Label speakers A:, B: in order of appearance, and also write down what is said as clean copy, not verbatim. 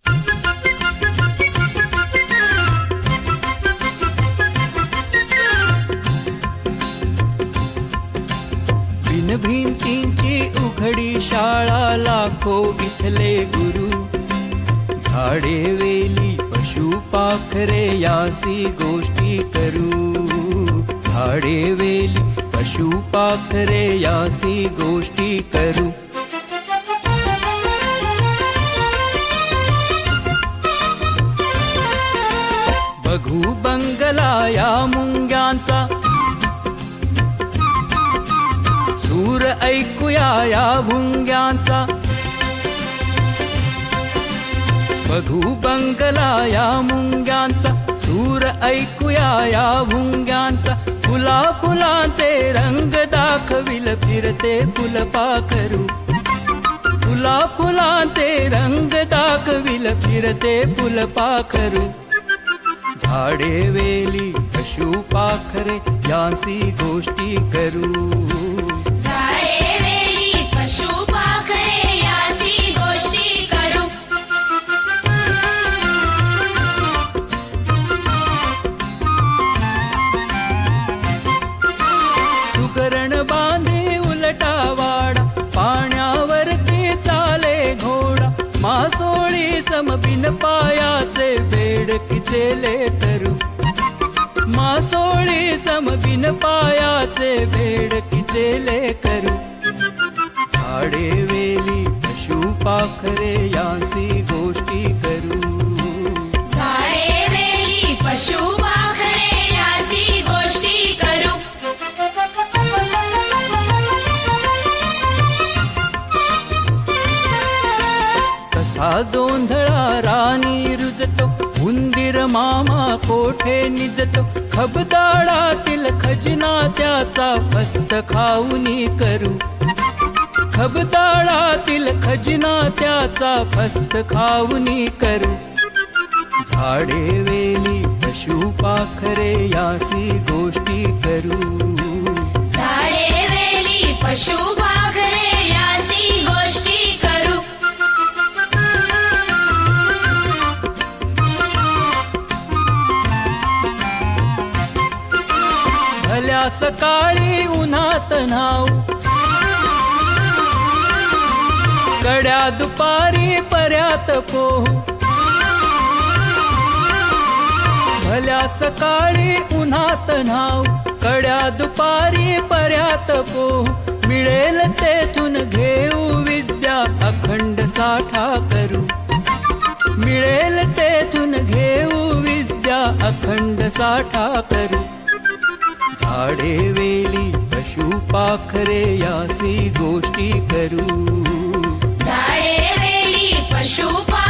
A: बिन भिंतींची उघडी शाळा, लाखो इथले गुरु. झाडे वेली पशु पाखरे यासी गोष्टी करू. झाडे वेली पशु पाखरे यासी गोष्टी करू. बघू बंगला या मुंग्यांचा, सूर ऐकूया या भुंग्यांचा. बघू बंगला या मुंग्यांचा, सूर ऐकूया या भुंग्यांचा. फुला फुलांचे रंग दाखविल फिरते फुलपाखरू. फुला फुलांचे रंग दाखविल फिरते फुलपाखरू. झाडे वेली पशु पाखरे यांसी गोष्टी करू.
B: झाडे वेली पशु पाखरे यासी गोष्टी करू.
A: सुगरण बांधे उलटा वाडा, पाण्यावरती चाले घोडा. मासोळी समबिन पायाचे बेडकीचे लेकरू. मासोळी समबिन पायाचे बेडकीचे लेकरू. झाडे वेली पशु पाखरे यांसी गोष्टी करू.
B: झाडे वेली पशु पाखरे यासी गोष्टी करू.
A: कसा जोंधळा राणी रुजतो, उंदीर मामा कोठे निजतो. खबदाळातील खजिना त्याचा फस्त खाऊनी करू. खबदाळातील खजिना त्याचा फस्त खाऊनी करू. झाडे वेली पशु पाखरे यासी गोष्टी करू.
B: झाडे वेली पशु पाखरे यासी गोष्टी करू.
A: भल्या सकाळी उन्हात न्हाऊ, कड्या दुपारी पर्यात पोहू. भल्या सकाळी उन्हात न्हाऊ, कड्या दुपारी पर्यात पोहू. मिळेल तेथून घेऊ विद्या, अखंड साठा करू. मिळेल तेथून घेऊ विद्या, अखंड साठा करू. झाडे वेली पशु पाखरे यासी गोष्टी करू.
B: झाडे वेली पशु